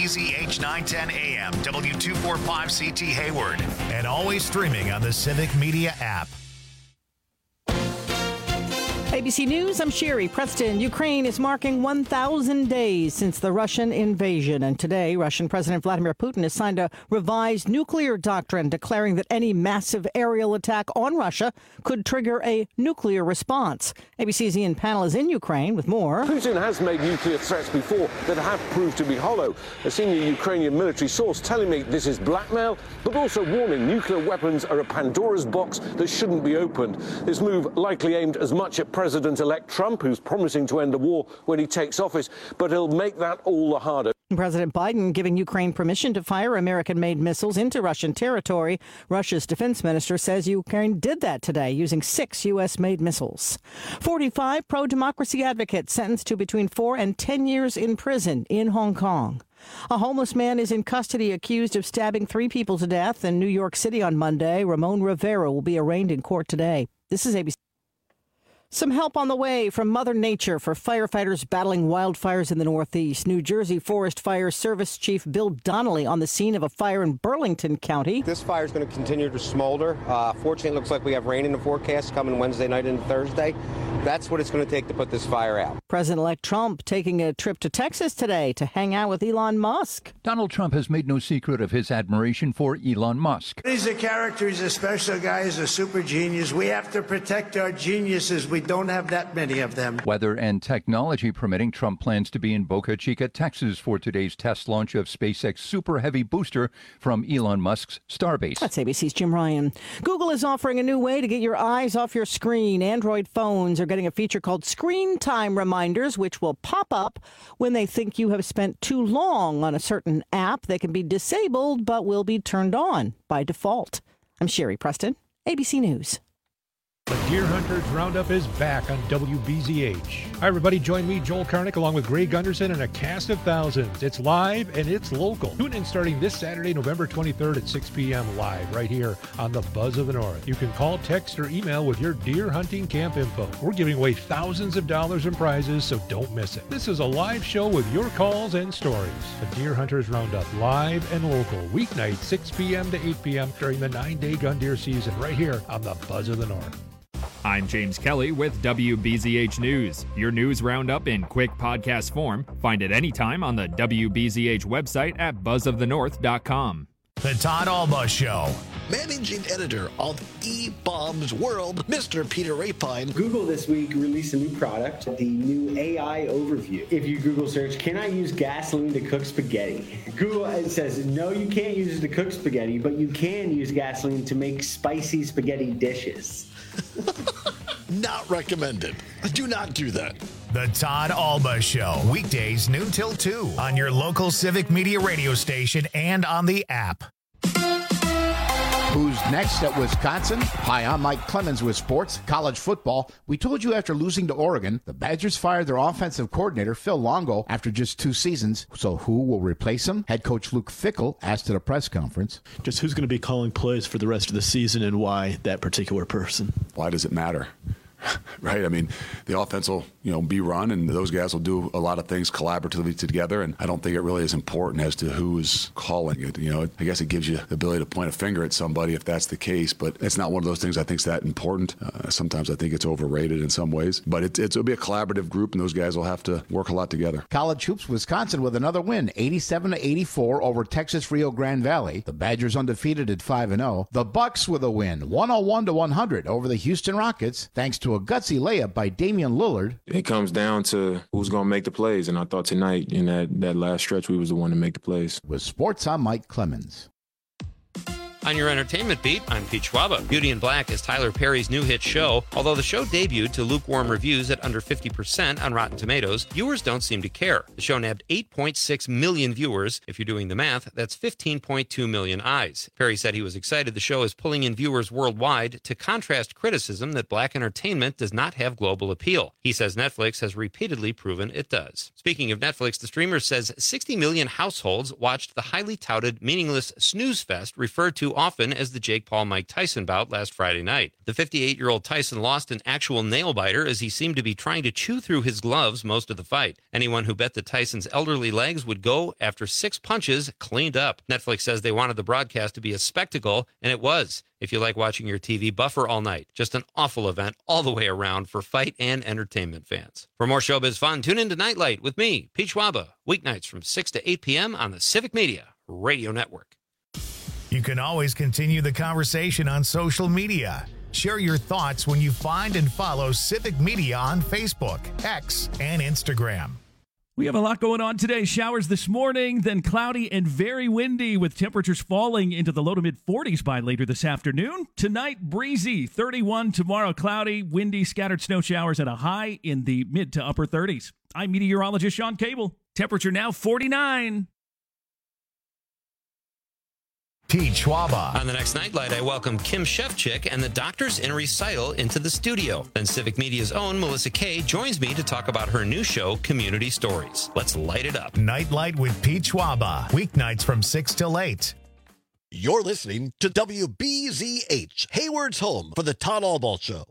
WBZH 910 AM, W245CT Hayward, and always streaming on the Civic Media app. ABC News, I'm Sherry Preston. Ukraine is marking 1,000 days since the Russian invasion. And today, Russian President Vladimir Putin has signed a revised nuclear doctrine declaring that any massive aerial attack on Russia could trigger a nuclear response. ABC's Ian Pannell is in Ukraine with more. Putin has made nuclear threats before that have proved to be hollow. A senior Ukrainian military source telling me this is blackmail, but also warning nuclear weapons are a Pandora's box that shouldn't be opened. This move likely aimed as much at President-elect Trump, who's promising to end the war when he takes office, but he'll make that all the harder. President Biden giving Ukraine permission to fire American-made missiles into Russian territory. Russia's defense minister says Ukraine did that today using 6 U.S.-made missiles. 45 pro-democracy advocates sentenced to between 4 and 10 years in prison in Hong Kong. A homeless man is in custody accused of stabbing 3 people to death in New York City on Monday. Ramon Rivera will be arraigned in court today. This is ABC. Some help on the way from Mother Nature for firefighters battling wildfires in the Northeast. New Jersey Forest Fire Service Chief Bill Donnelly on the scene of a fire in Burlington County. This fire is going to continue to smolder. Fortunately, it looks like we have rain in the forecast coming Wednesday night into Thursday. That's what it's going to take to put this fire out. President-elect Trump taking a trip to Texas today to hang out with Elon Musk. Donald Trump has made no secret of his admiration for Elon Musk. He's a character. He's a special guy. He's a super genius. We have to protect our geniuses. We don't have that many of them. Weather and technology permitting, Trump plans to be in Boca Chica, Texas for today's test launch of SpaceX Super Heavy booster from Elon Musk's Starbase. That's ABC's Jim Ryan. Google is offering a new way to get your eyes off your screen. Android phones are getting a feature called Screen Time Reminders, which will pop up when they think you have spent too long on a certain app. They can be disabled, but will be turned on by default. I'm Sherry Preston, ABC News. The Deer Hunters Roundup is back on WBZH. Hi, everybody. Join me, Joel Karnick, along with Greg Gunderson and a cast of thousands. It's live and it's local. Tune in starting this Saturday, November 23rd at 6 p.m. live right here on the Buzz of the North. You can call, text, or email with your deer hunting camp info. We're giving away thousands of dollars in prizes, so don't miss it. This is a live show with your calls and stories. The Deer Hunters Roundup, live and local, weeknight 6 p.m. to 8 p.m. during the 9-day gun deer season right here on the Buzz of the North. I'm James Kelly with WBZH News. Your news roundup in quick podcast form. Find it anytime on the WBZH website at buzzofthenorth.com. The Todd Alba Show. Managing editor of eBaum's World, Mr. Peter Rapine. Google this week released a new product, the new AI Overview. If you Google search, can I use gasoline to cook spaghetti? Google says, no, you can't use it to cook spaghetti, but you can use gasoline to make spicy spaghetti dishes. Not recommended. Do not do that. The Todd Alba Show. Weekdays noon till 2 on your local Civic Media radio station and on the app. Who's next at Wisconsin? Hi, I'm Mike Clemens with sports, college football. We told you after losing to Oregon, the Badgers fired their offensive coordinator, Phil Longo, after just 2 seasons. So who will replace him? Head coach Luke Fickell asked at a press conference. Just who's going to be calling plays for the rest of the season and why that particular person? Why does it matter? Right? I mean, the offense will, be run, and those guys will do a lot of things collaboratively together, and I don't think it really is important as to who is calling it. I guess it gives you the ability to point a finger at somebody if that's the case, but it's not one of those things I think is that important. Sometimes I think it's overrated in some ways, but it'll be a collaborative group, and those guys will have to work a lot together. College hoops, Wisconsin with another win, 87-84 over Texas Rio Grande Valley. The Badgers undefeated at 5-0. The Bucks with a win, 101-100 over the Houston Rockets, thanks to a gutsy layup by Damian Lillard. It comes down to who's going to make the plays, and I thought tonight in that last stretch we was the one to make the plays. With sports, I'm Mike Clemens. On your entertainment beat, I'm Pete Schwaba. Beauty in Black is Tyler Perry's new hit show. Although the show debuted to lukewarm reviews at under 50% on Rotten Tomatoes, viewers don't seem to care. The show nabbed 8.6 million viewers. If you're doing the math, that's 15.2 million eyes. Perry said he was excited the show is pulling in viewers worldwide to contrast criticism that black entertainment does not have global appeal. He says Netflix has repeatedly proven it does. Speaking of Netflix, the streamer says 60 million households watched the highly touted, meaningless snooze fest referred to too often as the Jake Paul-Mike Tyson bout last Friday night. The 58-year-old Tyson lost an actual nail-biter as he seemed to be trying to chew through his gloves most of the fight. Anyone who bet that Tyson's elderly legs would go after 6 punches cleaned up. Netflix says they wanted the broadcast to be a spectacle, and it was. If you like watching your TV buffer all night, just an awful event all the way around for fight and entertainment fans. For more showbiz fun, tune in to Nightlight with me, Pete Schwaba, weeknights from 6 to 8 p.m. on the Civic Media Radio Network. You can always continue the conversation on social media. Share your thoughts when you find and follow Civic Media on Facebook, X, and Instagram. We have a lot going on today. Showers this morning, then cloudy and very windy with temperatures falling into the low to mid 40s by later this afternoon. Tonight, breezy, 31. Tomorrow, cloudy, windy, scattered snow showers at a high in the mid to upper 30s. I'm meteorologist Sean Cable. Temperature now 49. Pete Schwaba. On the next Nightlight, I welcome Kim Shevchik and the Doctors in Recital into the studio. Then Civic Media's own Melissa Kay joins me to talk about her new show, Community Stories. Let's light it up. Nightlight with Pete Schwaba. Weeknights from 6 till 8. You're listening to WBZH, Hayward's home for the Todd Albaugh Show.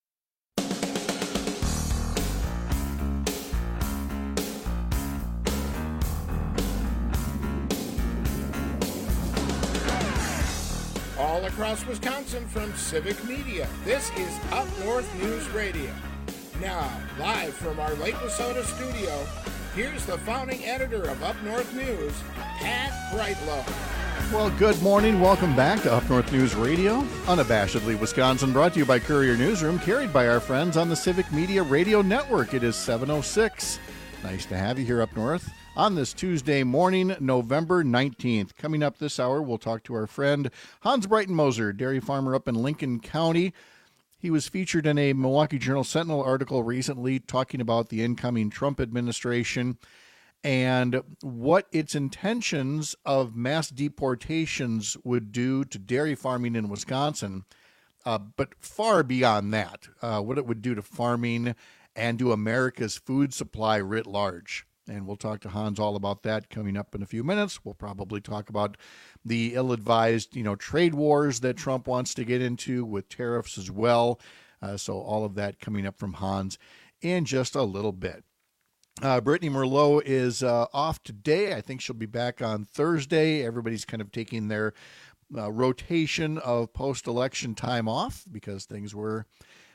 All across Wisconsin from Civic Media, this is Up North News Radio. Now, live from our Lake Wissota studio, here's the founding editor of Up North News, Pat Brightlow. Well, good morning. Welcome back to Up North News Radio, unabashedly Wisconsin, brought to you by Courier Newsroom, carried by our friends on the Civic Media Radio Network. It is 7:06. Nice to have you here up north on this Tuesday morning, November 19th. Coming up this hour, we'll talk to our friend Hans Breitenmoser, dairy farmer up in Lincoln County. He was featured in a Milwaukee Journal-Sentinel article recently talking about the incoming Trump administration and what its intentions of mass deportations would do to dairy farming in Wisconsin, but far beyond that, what it would do to farming and to America's food supply writ large. And we'll talk to Hans all about that coming up in a few minutes. We'll probably talk about the ill-advised, trade wars that Trump wants to get into with tariffs as well. So all of that coming up from Hans in just a little bit. Brittany Merlot is off today. I think she'll be back on Thursday. Everybody's kind of taking their rotation of post-election time off because things were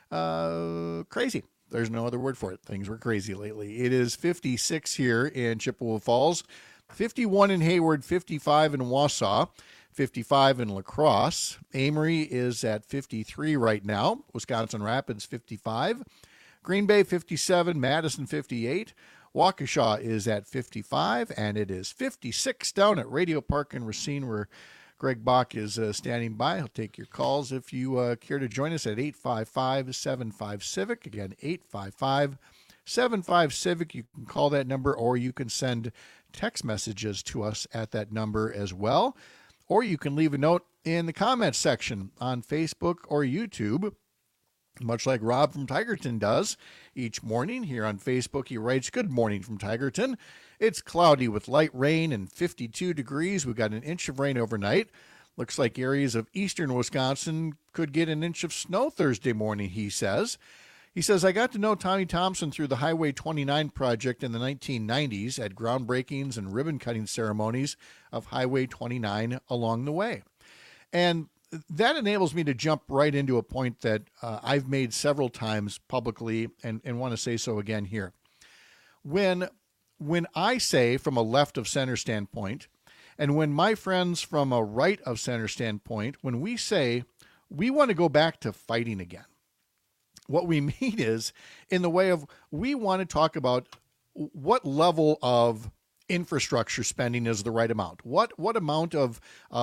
crazy. There's no other word for it. Things were crazy lately. It is 56 here in Chippewa Falls, 51 in Hayward, 55 in Wausau, 55 in La Crosse. Amory is at 53 right now. Wisconsin Rapids, 55. Green Bay, 57. Madison, 58. Waukesha is at 55. And it is 56 down at Radio Park in Racine, where Greg Bach is standing by. He'll take your calls if you care to join us at 855-75-CIVIC. Again, 855-75-CIVIC. You can call that number, or you can send text messages to us at that number as well. Or you can leave a note in the comments section on Facebook or YouTube, much like Rob from Tigerton does each morning. Here on Facebook, he writes, "Good morning from Tigerton. It's cloudy with light rain and 52 degrees. We got an inch of rain overnight. Looks like areas of eastern Wisconsin could get an inch of snow Thursday morning," he says. He says, "I got to know Tommy Thompson through the Highway 29 project in the 1990s at groundbreakings and ribbon-cutting ceremonies of Highway 29 along the way." And that enables me to jump right into a point that I've made several times publicly and want to say so again here. When I say from a left of center standpoint, and when my friends from a right of center standpoint, when we say we want to go back to fighting again, what we mean is in the way of we want to talk about what level of infrastructure spending is the right amount. What amount of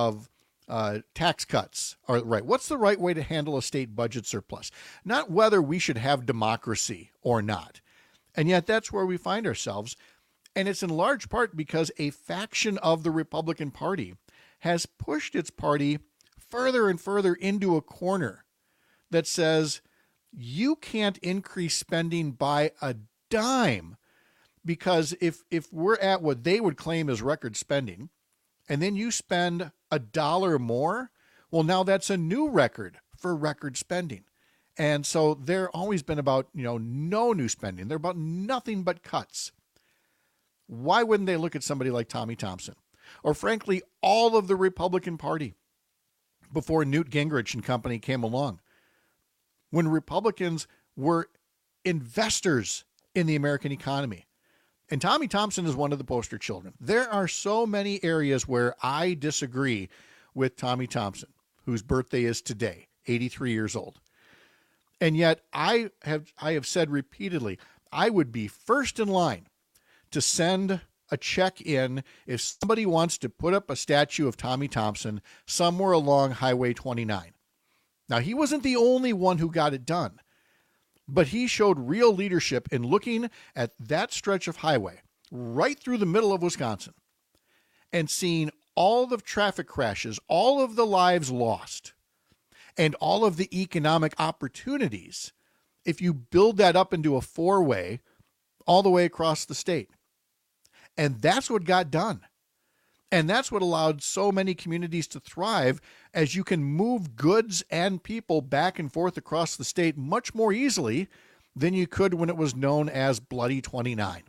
tax cuts are right? What's the right way to handle a state budget surplus? Not whether we should have democracy or not. And yet that's where we find ourselves. And it's in large part because a faction of the Republican Party has pushed its party further and further into a corner that says you can't increase spending by a dime, because if we're at what they would claim is record spending, and then you spend $1 more, Well, now that's a new record for record spending. And so they're always been about, no new spending. They're about nothing but cuts. Why wouldn't they look at somebody like Tommy Thompson? Or frankly, all of the Republican Party before Newt Gingrich and company came along, when Republicans were investors in the American economy. And Tommy Thompson is one of the poster children. There are so many areas where I disagree with Tommy Thompson, whose birthday is today, 83 years old. And yet I have said repeatedly, I would be first in line to send a check in if somebody wants to put up a statue of Tommy Thompson somewhere along Highway 29. Now, he wasn't the only one who got it done, but he showed real leadership in looking at that stretch of highway right through the middle of Wisconsin and seeing all the traffic crashes, all of the lives lost, and all of the economic opportunities if you build that up into a four-way all the way across the state. And that's what got done. And that's what allowed so many communities to thrive, as you can move goods and people back and forth across the state much more easily than you could when it was known as Bloody 29.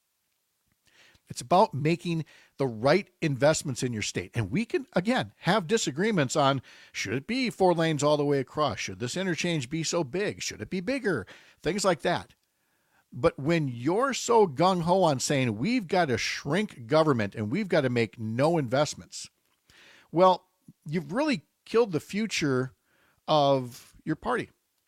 It's about making the right investments in your state. And we can, again, have disagreements on, should it be 4 lanes all the way across? Should this interchange be so big? Should it be bigger? Things like that. But when you're so gung-ho on saying we've got to shrink government and we've got to make no investments, well, you've really killed the future of your party.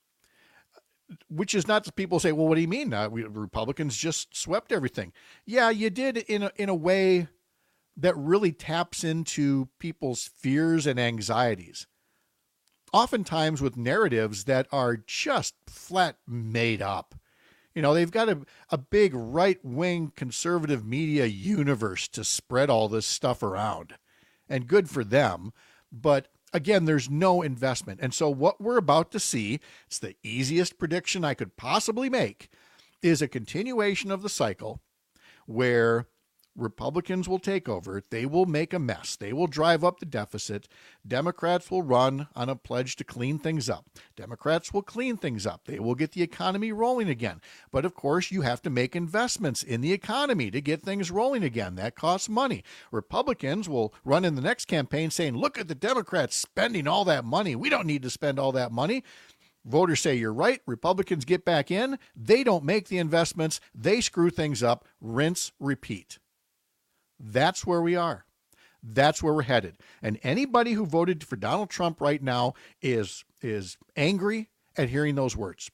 Which is not that people say, well, what do you mean? Republicans just swept everything. Yeah, you did in a way that really taps into people's fears and anxieties. Oftentimes with narratives that are just flat made up. They've got a big right-wing conservative media universe to spread all this stuff around. And good for them. But again, there's no investment. And so what we're about to see, it's the easiest prediction I could possibly make, is a continuation of the cycle where Republicans will take over. They will make a mess. They will drive up the deficit. Democrats will run on a pledge to clean things up. Democrats will clean things up. They will get the economy rolling again. But of course, you have to make investments in the economy to get things rolling again. That costs money. Republicans will run in the next campaign saying, look at the Democrats spending all that money. We don't need to spend all that money. Voters say you're right. Republicans get back in. They don't make the investments. They screw things up. Rinse, repeat. That's where we are. That's where we're headed. And anybody who voted for Donald Trump right now is angry at hearing those words.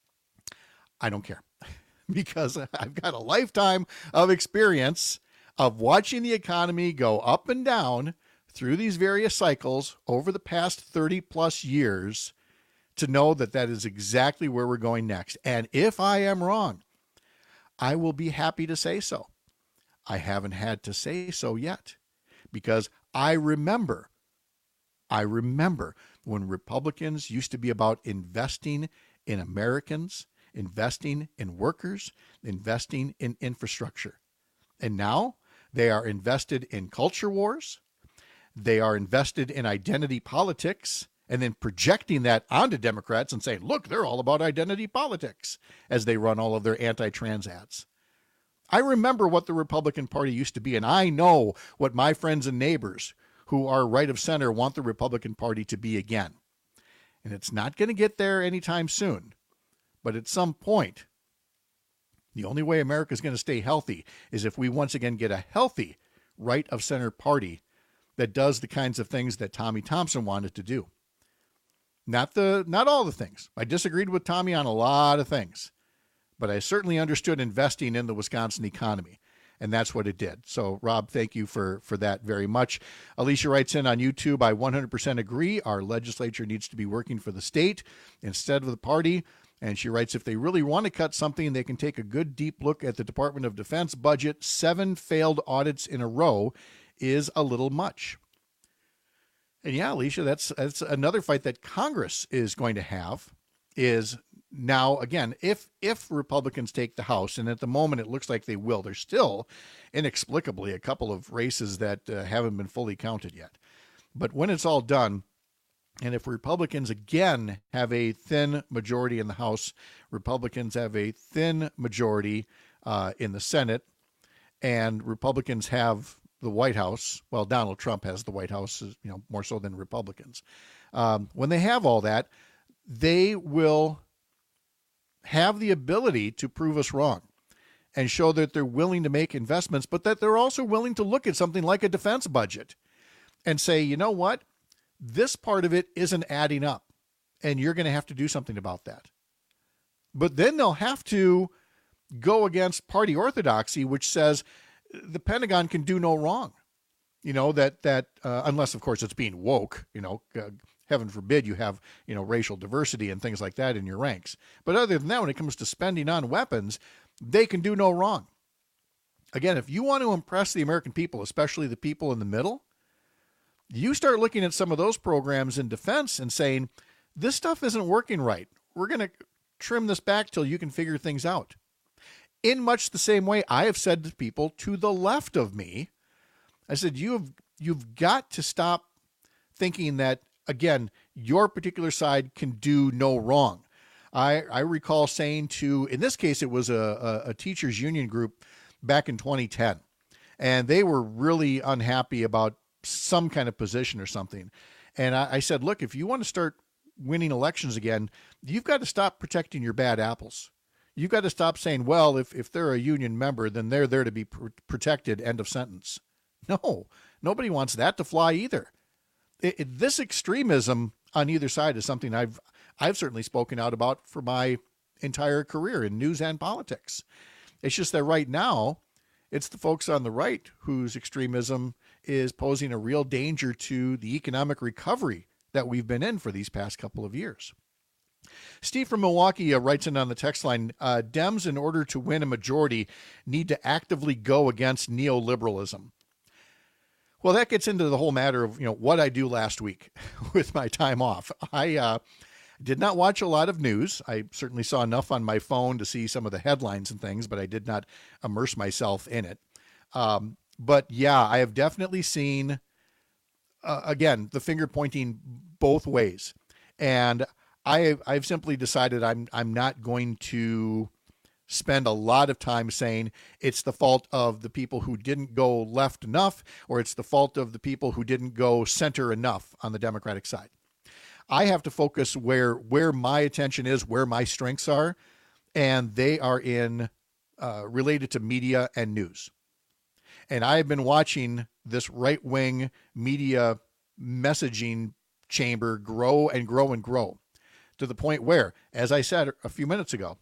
I don't care, because I've got a lifetime of experience of watching the economy go up and down through these various cycles over the past 30 plus years to know that that is exactly where we're going next. And if I am wrong, I will be happy to say so. I haven't had to say so yet, because I remember when Republicans used to be about investing in Americans, investing in workers, investing in infrastructure. And now they are invested in culture wars. They are invested in identity politics, and then projecting that onto Democrats and saying, look, they're all about identity politics as they run all of their anti-trans ads. I remember what the Republican Party used to be, and I know what my friends and neighbors who are right of center want the Republican Party to be again. And it's not going to get there anytime soon. But at some point, the only way America is going to stay healthy is if we once again get a healthy right of center party that does the kinds of things that Tommy Thompson wanted to do. Not all the things. I disagreed with Tommy on a lot of things. But I certainly understood investing in the Wisconsin economy, and that's what it did. So, Rob, thank you for that very much. Alicia writes in on YouTube, I 100% agree. Our legislature needs to be working for the state instead of the party. And she writes, if they really want to cut something, they can take a good deep look at the Department of Defense budget. 7 failed audits in a row is a little much. And yeah, Alicia, that's another fight that Congress is going to have, is now, again, if Republicans take the House, and at the moment it looks like they will, there's still inexplicably a couple of races that haven't been fully counted yet. But when it's all done, And if Republicans again have a thin majority in the House, Republicans have a thin majority in the Senate, and Republicans have the White House, well, Donald Trump has the White House, more so than Republicans. When they have all that, they will have the ability to prove us wrong and show that they're willing to make investments, but that they're also willing to look at something like a defense budget and say, you know what? This part of it isn't adding up, and you're going to have to do something about that. But then they'll have to go against party orthodoxy, which says the Pentagon can do no wrong. Unless, of course, it's being woke, heaven forbid you have, racial diversity and things like that in your ranks. But other than that, when it comes to spending on weapons, they can do no wrong. Again, if you want to impress the American people, especially the people in the middle, you start looking at some of those programs in defense and saying, this stuff isn't working right. We're going to trim this back till you can figure things out. In much the same way I have said to people to the left of me, I said, you've got to stop thinking that, again, your particular side can do no wrong. I recall saying in this case, it was a teachers union group back in 2010, and they were really unhappy about some kind of position or something. And I said, look, if you want to start winning elections again, you've got to stop protecting your bad apples. You've got to stop saying, well, if they're a union member, then they're there to be protected, end of sentence. No, nobody wants that to fly either. This extremism on either side is something I've certainly spoken out about for my entire career in news and politics. It's just that right now, it's the folks on the right whose extremism is posing a real danger to the economic recovery that we've been in for these past couple of years. Steve from Milwaukee writes in on the text line, Dems, in order to win a majority, need to actively go against neoliberalism. Well, that gets into the whole matter of, what I do last week with my time off. I did not watch a lot of news. I certainly saw enough on my phone to see some of the headlines and things, but I did not immerse myself in it. But yeah, I have definitely seen, again, the finger pointing both ways. And I've simply decided I'm not going to spend a lot of time saying it's the fault of the people who didn't go left enough, or it's the fault of the people who didn't go center enough on the Democratic side. I have to focus where my attention is, where my strengths are, and they are in related to media and news. And I have been watching this right-wing media messaging chamber grow and grow and grow to the point where, as I said a few minutes ago,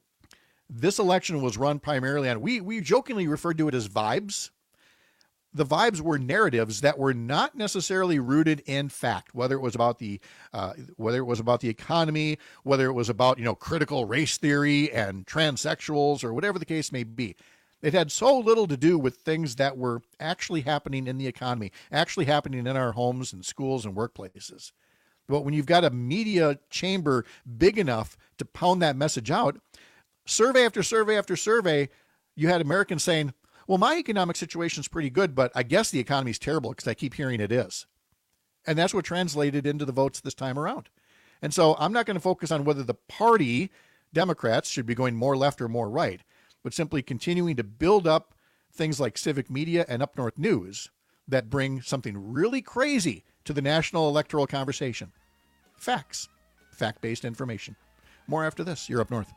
this election was run primarily on, we jokingly referred to it as vibes. The vibes were narratives that were not necessarily rooted in fact, whether it was about the economy, whether it was about, critical race theory and transsexuals or whatever the case may be. It had so little to do with things that were actually happening in the economy, actually happening in our homes and schools and workplaces. But when you've got a media chamber big enough to pound that message out, survey after survey after survey, you had Americans saying, well, my economic situation is pretty good, but I guess the economy is terrible because I keep hearing it is. And that's what translated into the votes this time around. And so I'm not going to focus on whether the party, Democrats, should be going more left or more right, but simply continuing to build up things like Civic Media and Up North News that bring something really crazy to the national electoral conversation. Facts. Fact-based information. More after this. You're Up North.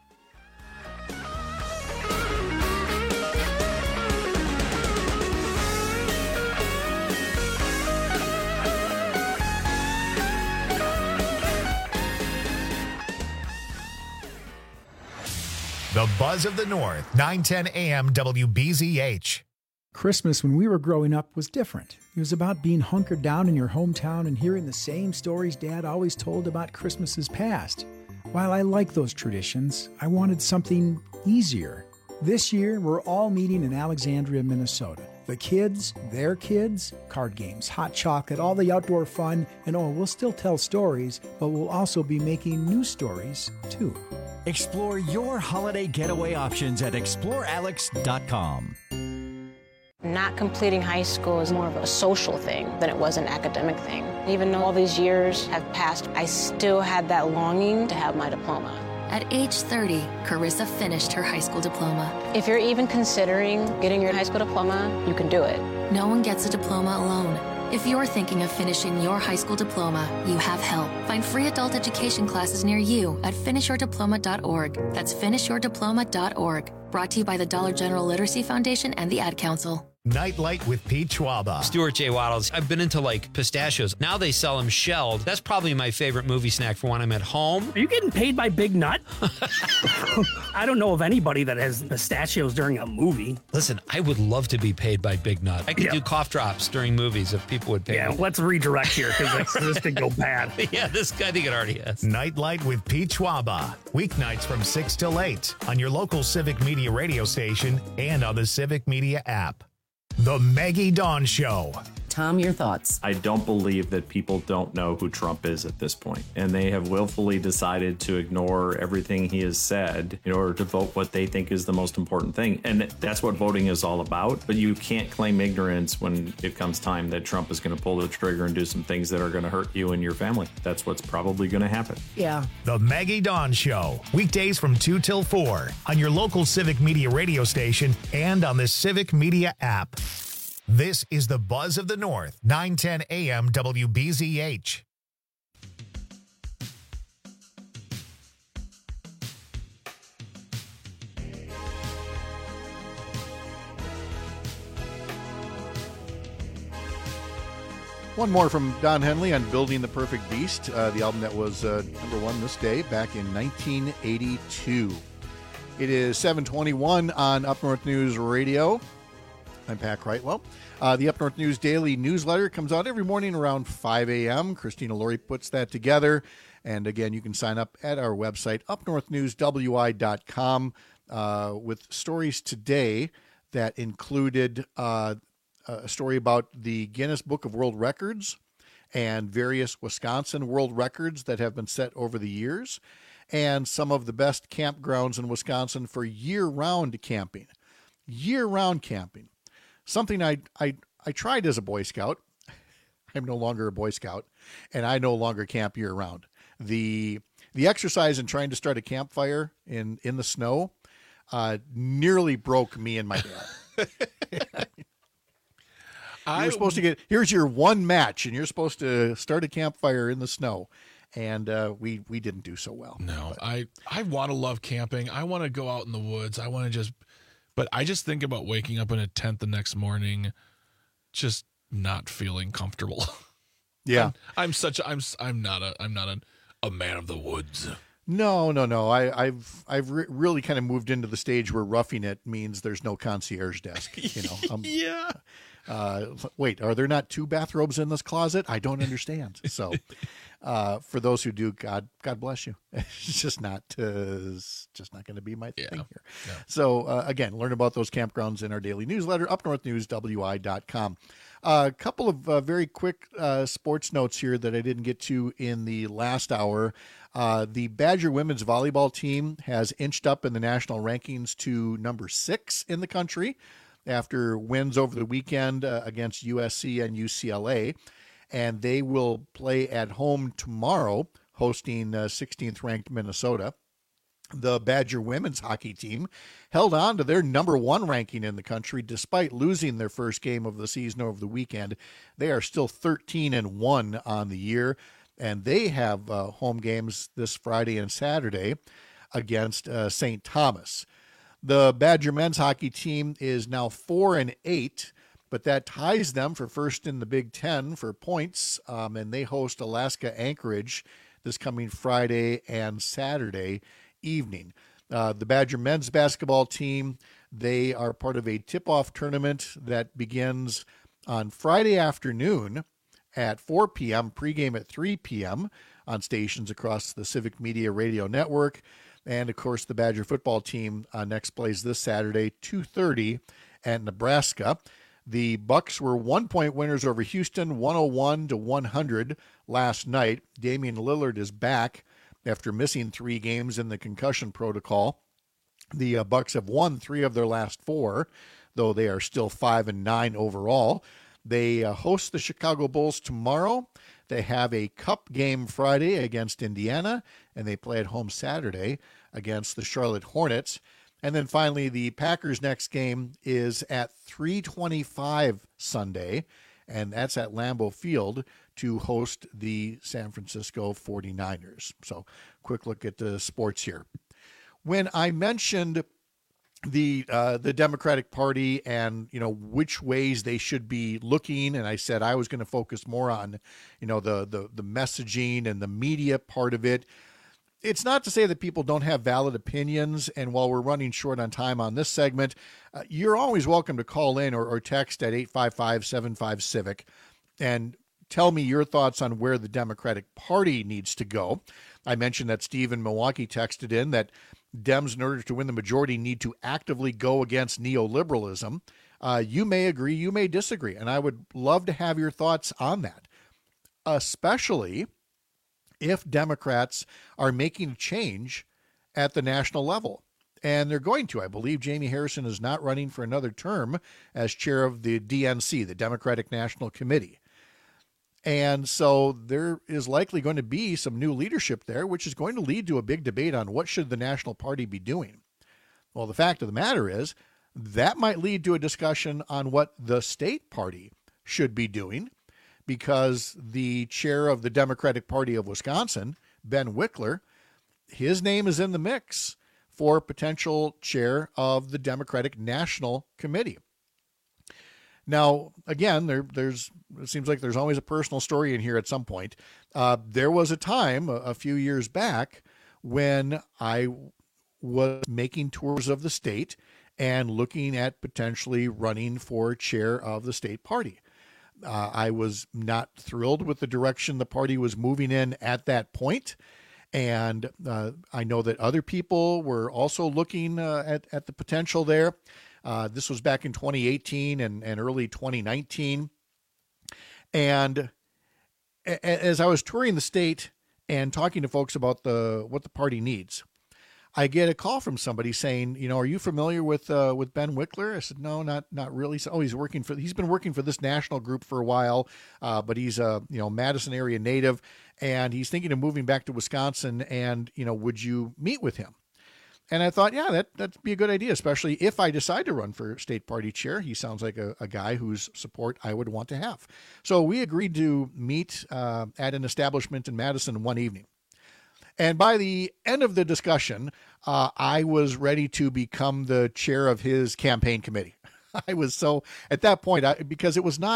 The Buzz of the North, 910 AM WBZH. Christmas when we were growing up was different. It was about being hunkered down in your hometown and hearing the same stories Dad always told about Christmases past. While I like those traditions, I wanted something easier. This year, we're all meeting in Alexandria, Minnesota. The kids, their kids, card games, hot chocolate, all the outdoor fun, and we'll still tell stories, but we'll also be making new stories, too. Explore your holiday getaway options at explorealex.com. Not completing high school is more of a social thing than it was an academic thing. Even though all these years have passed, I still had that longing to have my diploma. At age 30, Carissa finished her high school diploma. If you're even considering getting your high school diploma, you can do it. No one gets a diploma alone. If you're thinking of finishing your high school diploma, you have help. Find free adult education classes near you at finishyourdiploma.org. That's finishyourdiploma.org. Brought to you by the Dollar General Literacy Foundation and the Ad Council. Nightlight with Pete Schwaba. Stuart J. Waddles. I've been into like pistachios. Now they sell them shelled. That's probably my favorite movie snack for when I'm at home. Are you getting paid by Big Nut? I don't know of anybody that has pistachios during a movie. Listen, I would love to be paid by Big Nut. I could do cough drops during movies if people would pay me. Let's redirect here because this could go bad. Yeah, this guy, I think it already has. Nightlight with Pete Schwaba. Weeknights from 6 till 8 on your local Civic Media radio station and on the Civic Media app. The Maggie Dawn Show. Tom, your thoughts? I don't believe that people don't know who Trump is at this point, and they have willfully decided to ignore everything he has said in order to vote what they think is the most important thing. And that's what voting is all about. But you can't claim ignorance when it comes time that Trump is going to pull the trigger and do some things that are going to hurt you and your family. That's what's probably going to happen. Yeah. The Maggie Dawn Show. Weekdays from 2 till 4 on your local Civic Media radio station and on the Civic Media app. This is the Buzz of the North, 910 AM WBZH. One more from Don Henley on Building the Perfect Beast, the album that was number one this day back in 1982. It is 7:21 on Up North News Radio. I'm Pat Kreitwell. The Up North News Daily newsletter comes out every morning around 5 a.m. Christina Laurie puts that together. And again, you can sign up at our website, upnorthnewswi.com, with stories today that included a story about the Guinness Book of World Records and various Wisconsin world records that have been set over the years, and some of the best campgrounds in Wisconsin for year-round camping. Year-round camping. Something I tried as a Boy Scout. I'm no longer a Boy Scout, and I no longer camp year-round. The exercise in trying to start a campfire in the snow nearly broke me and my dad. You were supposed to here's your one match, and you're supposed to start a campfire in the snow. And we didn't do so well. No, but I want to love camping. I want to go out in the woods. But I just think about waking up in a tent the next morning, just not feeling comfortable. Yeah, I'm not a man of the woods. No. I've really kind of moved into the stage where roughing it means there's no concierge desk. Yeah. Wait, are there not two bathrobes in this closet? I don't understand. So, for those who do, God bless you. It's just not going to be my thing here. Yeah. So, again, learn about those campgrounds in our daily newsletter, upnorthnewswi.com. A couple of very quick sports notes here that I didn't get to in the last hour. The Badger women's volleyball team has inched up in the national rankings to number 6 in the country after wins over the weekend against USC and UCLA. And they will play at home tomorrow, hosting 16th ranked Minnesota. The Badger women's hockey team held on to their number 1 ranking in the country despite losing their first game of the season over the weekend. They are still 13-1 on the year, and they have home games this Friday and Saturday against St. Thomas. The Badger men's hockey team is now 4-8, but that ties them for first in the Big Ten for points, and they host Alaska Anchorage this coming Friday and Saturday evening. The Badger men's basketball team, they are part of a tip-off tournament that begins on Friday afternoon at 4 p.m., pregame at 3 p.m. on stations across the Civic Media Radio Network. And, of course, the Badger football team next plays this Saturday, 2:30 at Nebraska. The Bucks were 1-point winners over Houston, 101-100 last night. Damian Lillard is back after missing 3 games in the concussion protocol. The Bucks have won 3 of their last 4. though they are still 5-9 overall. They host the Chicago Bulls tomorrow. They have a cup game Friday against Indiana, and they play at home Saturday against the Charlotte Hornets. And then finally, the Packers' next game is at 3:25 Sunday, and that's at Lambeau Field to host the San Francisco 49ers. So quick look at the sports here. When I mentioned the Democratic Party and, which ways they should be looking, and I said I was going to focus more on, the messaging and the media part of it. It's not to say that people don't have valid opinions, and while we're running short on time on this segment, you're always welcome to call in or text at 855-75-CIVIC and tell me your thoughts on where the Democratic Party needs to go. I mentioned that Steve in Milwaukee texted in that Dems, in order to win the majority, need to actively go against neoliberalism. You may agree, you may disagree, and I would love to have your thoughts on that, especially if Democrats are making a change at the national level. And they're going to. I believe Jamie Harrison is not running for another term as chair of the DNC, the Democratic National Committee. And so there is likely going to be some new leadership there, which is going to lead to a big debate on what should the National Party be doing. Well, the fact of the matter is that might lead to a discussion on what the state party should be doing, because the chair of the Democratic Party of Wisconsin, Ben Wickler, his name is in the mix for potential chair of the Democratic National Committee. Now, again, it seems like there's always a personal story in here at some point. There was a time a few years back when I was making tours of the state and looking at potentially running for chair of the state party. I was not thrilled with the direction the party was moving in at that point. And I know that other people were also looking at the potential there. This was back in 2018 and early 2019. And as I was touring the state and talking to folks about what the party needs, I get a call from somebody saying, are you familiar with Ben Wickler? I said, no, not really. So, he's been working for this national group for a while, but he's a Madison area native, and he's thinking of moving back to Wisconsin. And would you meet with him? And I thought, yeah, that'd be a good idea, especially if I decide to run for state party chair. He sounds like a guy whose support I would want to have. So we agreed to meet at an establishment in Madison one evening. And by the end of the discussion, I was ready to become the chair of his campaign committee. I was so, at that point, because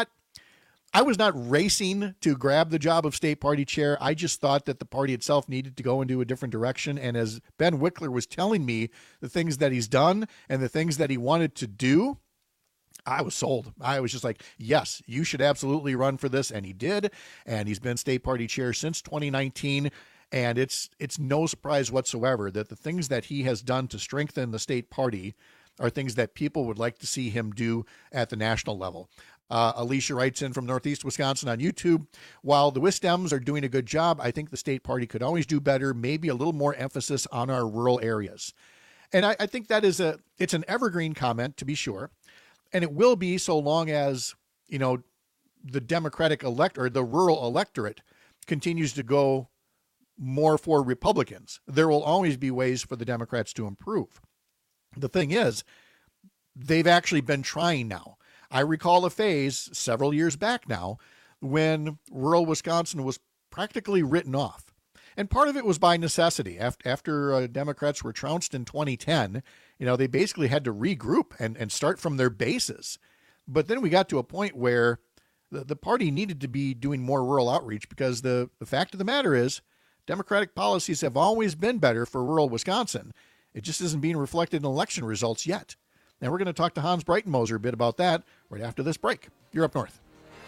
I was not racing to grab the job of state party chair. I just thought that the party itself needed to go into a different direction. And as Ben Wickler was telling me the things that he's done and the things that he wanted to do, I was sold. I was just like, yes, you should absolutely run for this. And he did. And he's been state party chair since 2019. And it's no surprise whatsoever that the things that he has done to strengthen the state party are things that people would like to see him do at the national level. Alicia writes in from Northeast Wisconsin on YouTube, while the Wisdems are doing a good job, I think the state party could always do better, maybe a little more emphasis on our rural areas. And I think that it's an evergreen comment, to be sure. And it will be so long as, the Democratic or the rural electorate continues to go more for Republicans. There will always be ways for the Democrats to improve. The thing is, they've actually been trying now. I recall a phase several years back now when rural Wisconsin was practically written off. And part of it was by necessity. After Democrats were trounced in 2010, they basically had to regroup and start from their bases. But then we got to a point where the party needed to be doing more rural outreach, because the fact of the matter is Democratic policies have always been better for rural Wisconsin. It just isn't being reflected in election results yet. And we're going to talk to Hans Breitenmoser a bit about that right after this break. You're Up North.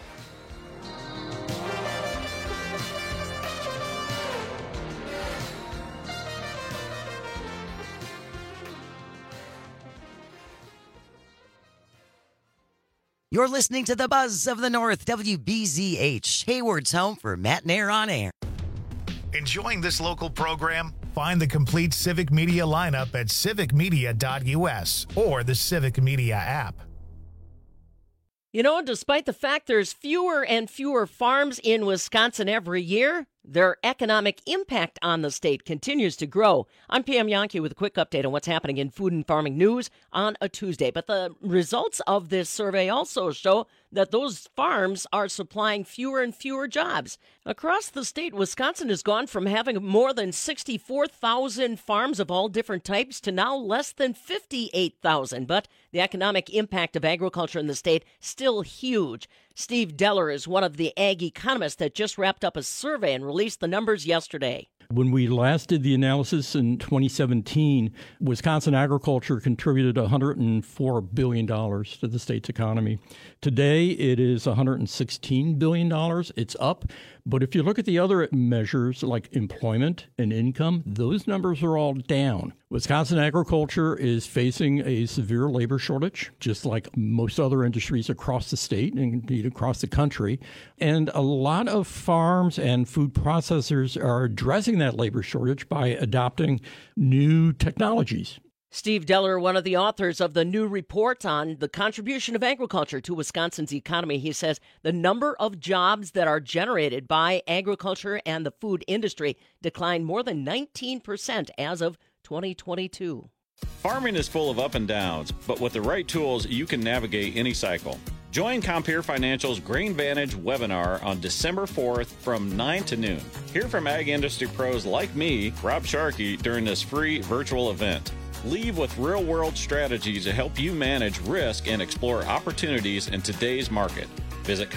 You're listening to the Buzz of the North, WBZH, Hayward's home for Matt and Air on Air. Enjoying this local program? Find the complete Civic Media lineup at civicmedia.us or the Civic Media app. You know, despite the fact there's fewer and fewer farms in Wisconsin every year, their economic impact on the state continues to grow. I'm Pam Jahnke with a quick update on what's happening in food and farming news on a Tuesday. But the results of this survey also show that those farms are supplying fewer and fewer jobs. Across the state, Wisconsin has gone from having more than 64,000 farms of all different types to now less than 58,000. But the economic impact of agriculture in the state still huge. Steve Deller is one of the ag economists that just wrapped up a survey and released the numbers yesterday. When we last did the analysis in 2017, Wisconsin agriculture contributed $104 billion to the state's economy. Today, it is $116 billion. It's up. But if you look at the other measures like employment and income, those numbers are all down. Wisconsin agriculture is facing a severe labor shortage, just like most other industries across the state and indeed across the country. And a lot of farms and food processors are addressing that labor shortage by adopting new technologies. Steve Deller, one of the authors of the new report on the contribution of agriculture to Wisconsin's economy, he says the number of jobs that are generated by agriculture and the food industry declined more than 19% as of 2022. Farming is full of up and downs, but with the right tools, you can navigate any cycle. Join Compeer Financial's Grain Vantage webinar on December 4th from 9 to noon. Hear from ag industry pros like me, Rob Sharkey, during this free virtual event. Leave with real-world strategies to help you manage risk and explore opportunities in today's market. Visit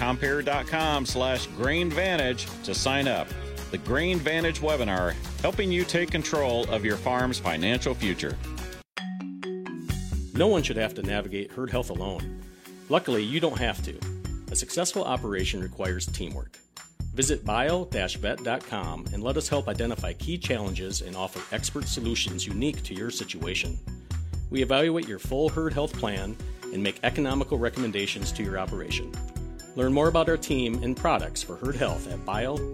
Compeer.com/GrainVantage to sign up. The Grain Vantage webinar, helping you take control of your farm's financial future. No one should have to navigate herd health alone. Luckily, you don't have to. A successful operation requires teamwork. Visit bio-vet.com and let us help identify key challenges and offer expert solutions unique to your situation. We evaluate your full herd health plan and make economical recommendations to your operation. Learn more about our team and products for herd health at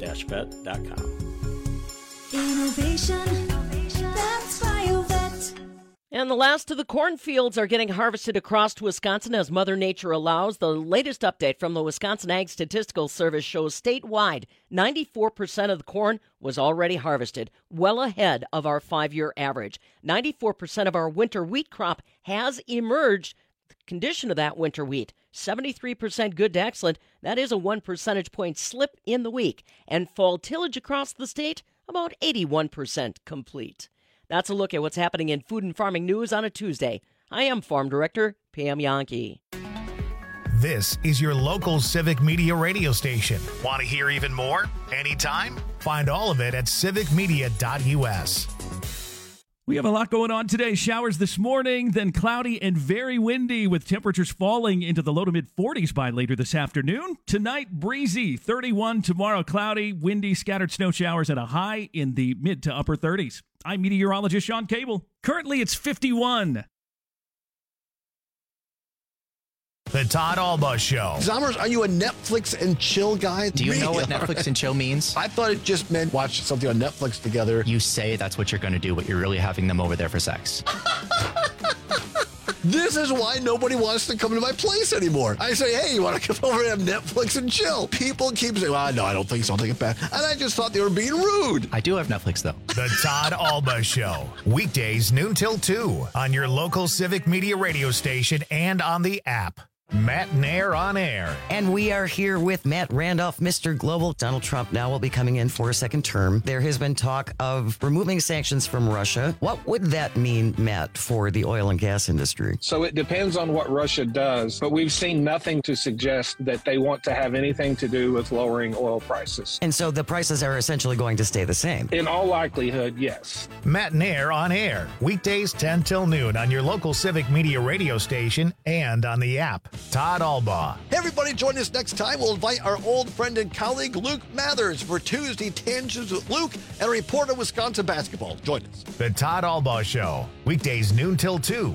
bio-vet.com. Innovation, that's BioVet. And the last of the cornfields are getting harvested across Wisconsin as Mother Nature allows. The latest update from the Wisconsin Ag Statistical Service shows statewide 94% of the corn was already harvested, well ahead of our 5-year average. 94% of our winter wheat crop has emerged. The condition of that winter wheat, 73% good to excellent. That is a 1 percentage point slip in the week. And fall tillage across the state, about 81% complete. That's a look at what's happening in food and farming news on a Tuesday. I am Farm Director Pam Jahnke. This is your local civic media radio station. Want to hear even more? Anytime? Find all of it at civicmedia.us. We have a lot going on today. Showers this morning, then cloudy and very windy with temperatures falling into the low to mid-40s by later this afternoon. Tonight, breezy, 31. Tomorrow, cloudy, windy, scattered snow showers at a high in the mid to upper 30s. I'm meteorologist Sean Cable. Currently, it's 51. The Todd Alba Show. Zommers, are you a Netflix and chill guy? Do you know what Netflix and chill means? I thought it just meant watch something on Netflix together. You say that's what you're going to do, but you're really having them over there for sex. This is why nobody wants to come to my place anymore. I say, hey, you want to come over and have Netflix and chill? People keep saying, well, no, I don't think so. I'll take it back. And I just thought they were being rude. I do have Netflix, though. The Todd Alba Show. Weekdays, noon till 2 on your local civic media radio station and on the app. Matt Nair on air. And we are here with Matt Randolph, Mr. Global. Donald Trump now will be coming in for a second term. There has been talk of removing sanctions from Russia. What would that mean, Matt, for the oil and gas industry? So it depends on what Russia does, but we've seen nothing to suggest that they want to have anything to do with lowering oil prices. And so the prices are essentially going to stay the same? In all likelihood, yes. Matt Nair on air. Weekdays 10 till noon on your local civic media radio station and on the app. Todd Alba. Hey, everybody, join us next time. We'll invite our old friend and colleague Luke Mathers for Tuesday Tangents with Luke and a report on Wisconsin basketball. Join us. The Todd Alba Show. Weekdays noon till 2.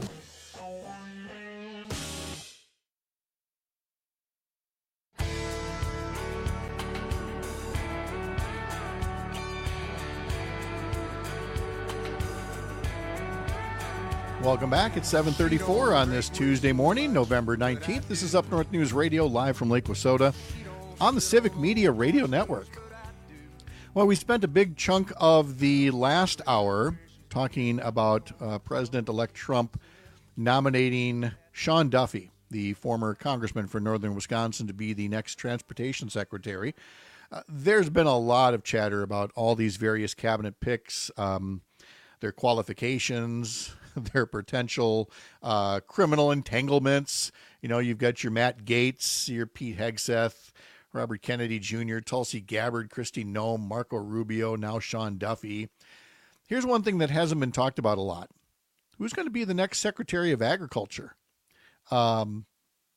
Welcome back. It's 7:34 on this Tuesday morning, November 19th. This is Up North News Radio, live from Lake Wissota on the Civic Media Radio Network. Well, we spent a big chunk of the last hour talking about President-elect Trump nominating Sean Duffy, the former congressman for northern Wisconsin, to be the next transportation secretary. There's been a lot of chatter about all these various cabinet picks, their qualifications, their potential criminal entanglements. You know, you've got your Matt Gaetz, your Pete Hegseth, Robert Kennedy Jr., Tulsi Gabbard, Kristi Noem, Marco Rubio, now Sean Duffy. Here's one thing that hasn't been talked about a lot. Who's going to be the next Secretary of Agriculture? That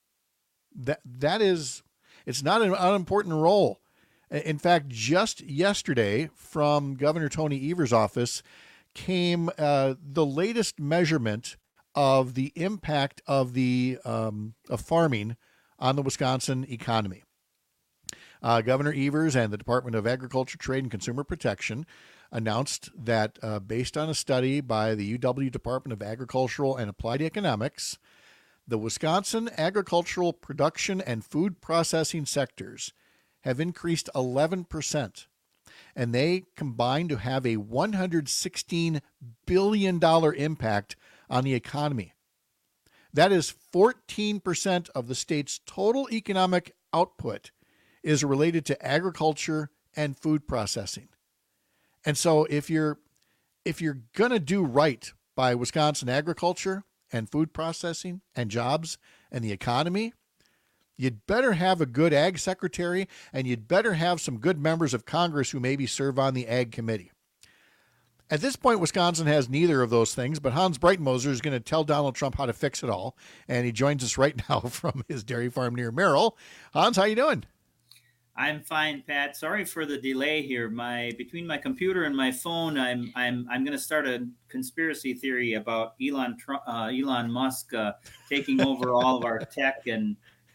is, it's not an unimportant role. In fact, just yesterday from Governor Tony Evers' office came the latest measurement of the impact of of farming on the Wisconsin economy. Governor Evers and the Department of Agriculture, Trade, and Consumer Protection announced that based on a study by the UW Department of Agricultural and Applied Economics, the Wisconsin agricultural production and food processing sectors have increased 11%, and they combine to have a $116 billion impact on the economy. That is 14% of the state's total economic output is related to agriculture and food processing. And so if you're going to do right by Wisconsin agriculture and food processing and jobs and the economy, you'd better have a good ag secretary, and you'd better have some good members of Congress who maybe serve on the ag committee. At this point, Wisconsin has neither of those things, but Hans Breitenmoser is going to tell Donald Trump how to fix it all, and he joins us right now from his dairy farm near Merrill. Hans, how you doing? I'm fine, Pat. Sorry for the delay here. Between my computer and my phone, I'm going to start a conspiracy theory about Elon Musk taking over all of our tech and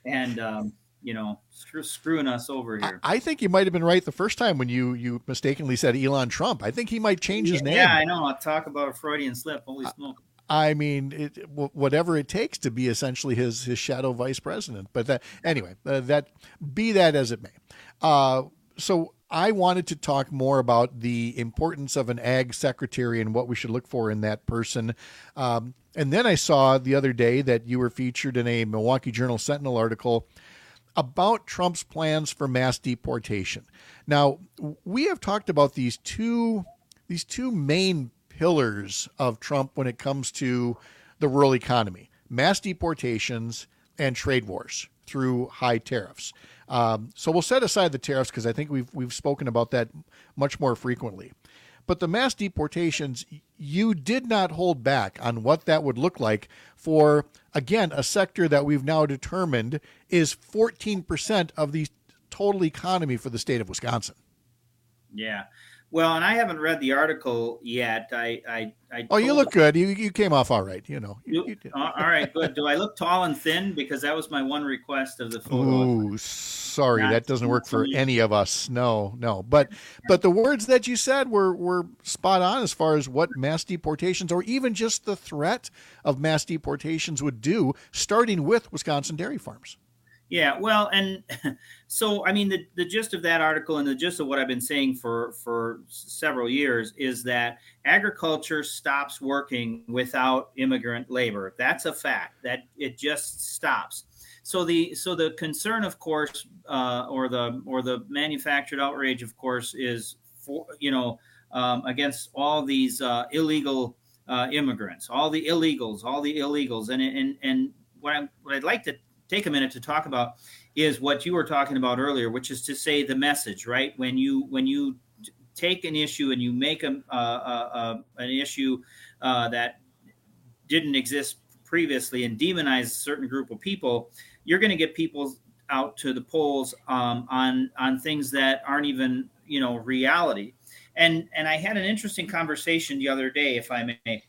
screwing us over here. I think you might have been right the first time when you mistakenly said Elon Trump. I think he might change his name. Yeah, I know. I'll talk about a Freudian slip. Holy smoke. I mean, whatever it takes to be essentially his shadow vice president. But anyway, be that as it may. So I wanted to talk more about the importance of an ag secretary and what we should look for in that person. And then I saw the other day that you were featured in a Milwaukee Journal Sentinel article about Trump's plans for mass deportation. Now, we have talked about these two main pillars of Trump when it comes to the rural economy: mass deportations and trade wars through high tariffs. So we'll set aside the tariffs because I think we've spoken about that much more frequently. But the mass deportations, you did not hold back on what that would look like for, again, a sector that we've now determined is 14% of the total economy for the state of Wisconsin. Yeah. Well, and I haven't read the article yet. Oh, you look good. You came off all right. You did. All right, good. Do I look tall and thin? Because that was my one request of the photo. Ooh, sorry, that doesn't work for any of us. No. But the words that you said were spot on as far as what mass deportations, or even just the threat of mass deportations, would do, starting with Wisconsin dairy farms. Yeah, well, and so, I mean, the gist of that article and the gist of what I've been saying for several years is that agriculture stops working without immigrant labor. That's a fact, that it just stops. So the concern, of course, or the manufactured outrage, of course, is for, against all these illegal immigrants, all the illegals, and what I'd like to take a minute to talk about is what you were talking about earlier, which is to say the message, right? When you take an issue and you make an issue that didn't exist previously and demonize a certain group of people, you're going to get people out to the polls on things that aren't even reality. And I had an interesting conversation the other day, if I may.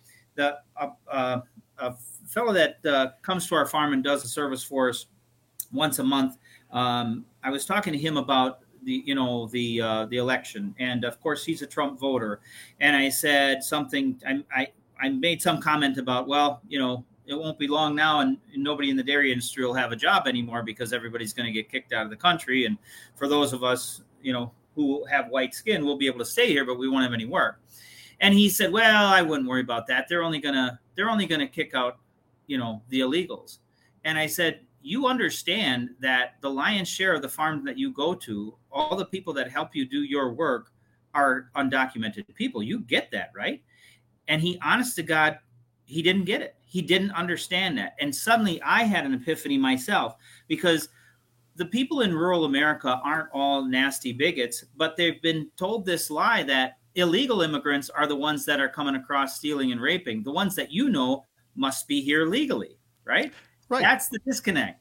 A fellow that comes to our farm and does a service for us once a month. I was talking to him about the election, and of course he's a Trump voter. And I said something. I I made some comment about, well, it won't be long now and nobody in the dairy industry will have a job anymore because everybody's going to get kicked out of the country. And for those of us, who have white skin, we'll be able to stay here, but we won't have any work. And he said, well, I wouldn't worry about that. They're only going to kick out, the illegals. And I said, you understand that the lion's share of the farms that you go to, all the people that help you do your work are undocumented people. You get that, right? And he, honest to God, he didn't get it. He didn't understand that. And suddenly I had an epiphany myself, because the people in rural America aren't all nasty bigots, but they've been told this lie that illegal immigrants are the ones that are coming across stealing and raping. The ones that must be here legally, right? Right. That's the disconnect.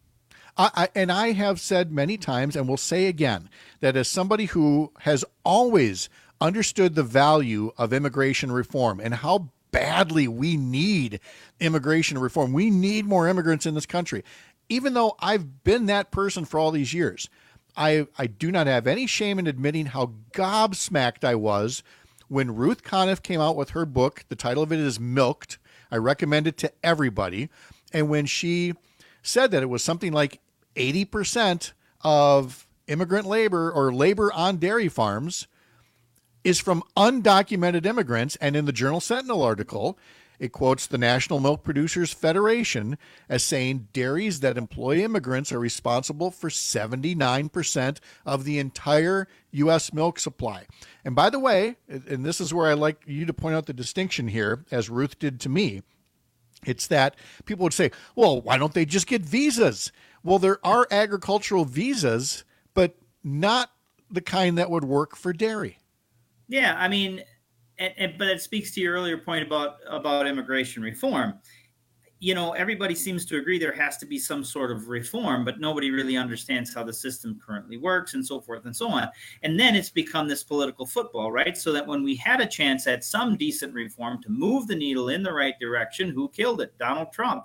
I have said many times, and will say again, that as somebody who has always understood the value of immigration reform and how badly we need immigration reform, we need more immigrants in this country. Even though I've been that person for all these years, I do not have any shame in admitting how gobsmacked I was when Ruth Conniff came out with her book. The title of it is Milked. I recommend it to everybody. And when she said that it was something like 80% of immigrant labor or labor on dairy farms is from undocumented immigrants. And in the Journal Sentinel article, it quotes the National Milk Producers Federation as saying dairies that employ immigrants are responsible for 79% of the entire U.S. milk supply. And by the way, and this is where I like you to point out the distinction here, as Ruth did to me, it's that people would say, well, why don't they just get visas? Well, there are agricultural visas, but not the kind that would work for dairy. Yeah, I mean, but it speaks to your earlier point about immigration reform. Everybody seems to agree there has to be some sort of reform, but nobody really understands how the system currently works and so forth and so on. And then it's become this political football, right? So that when we had a chance at some decent reform to move the needle in the right direction, who killed it? Donald Trump.